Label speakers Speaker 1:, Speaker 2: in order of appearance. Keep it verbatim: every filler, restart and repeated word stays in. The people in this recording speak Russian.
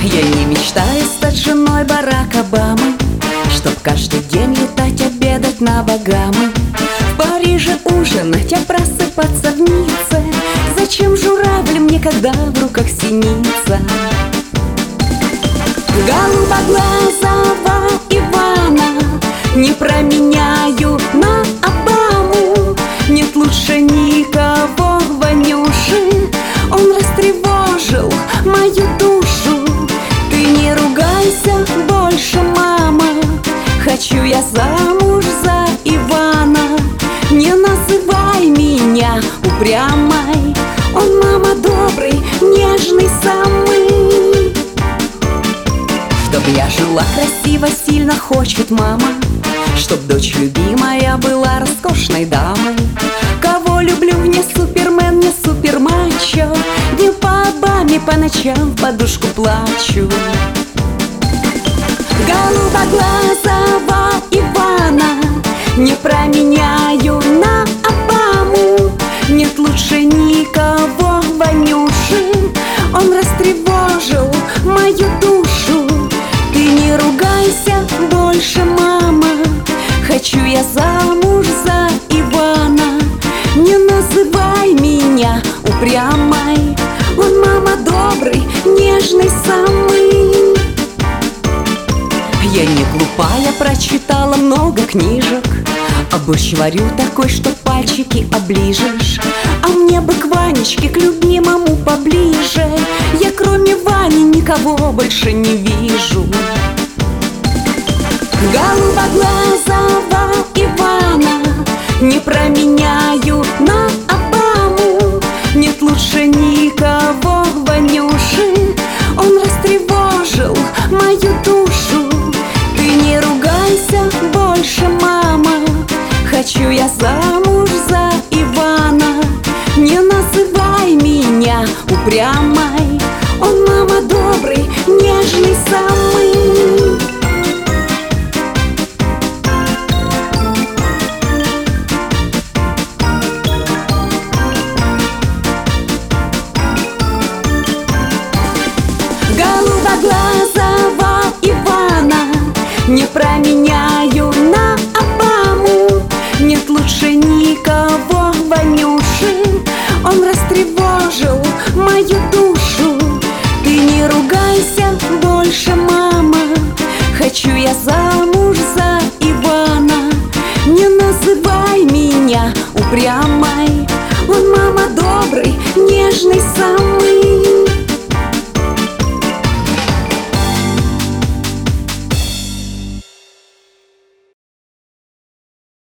Speaker 1: Я не мечтаю стать женой Барака Обамы, чтоб каждый день летать, обедать на Багамы, в Париже ужинать, а просыпаться в Ницце. Зачем журавль мне, когда в руках синица? Голубоглазого Ивана не променяю на Обаму. Нет лучше никого Ванюши, он растревожил мою душу. Ты не ругайся больше, мама, хочу я замуж за Ивана. Не называй меня упрямой, он, мама, добрый, нежный самый. Чтоб я жила красиво, сильно хочет мама, чтоб дочь любимая была роскошной дамой. Кого люблю, не супермен, не супермачо, не по Обаме по ночам в подушку плачу. Голубоглазого Ивана не променяю на Обаму. Нет лучше никого Ванюши, он растревожил мою душу. Ты не ругайся больше, мама, хочу я замуж за Ивана. Не называй меня упрямой, он, мама, добрый, нежный самый. Я не глупая, прочитала много книжек, а борщ варю такой, что пальчики оближешь. А мне бы к Ванечке, к любимому поближе, я кроме Вани никого больше не вижу. Голубоглазого Ивана не променяю на Обаму. Нет лучше никого Ванюши, он растревожил мою душу. Ты не ругайся больше, мама, хочу я замуж за Ивана. Не называй меня упрямой, он, мама, добрый, нежный самый. Голубоглазого Ивана не променяю на Обаму. Нет лучше никого Ванюши, он растревожил мою душу. Ты не ругайся больше, мама, хочу я замуж за Ивана. Не называй меня упрямой, он, мама, добрый, нежный самый.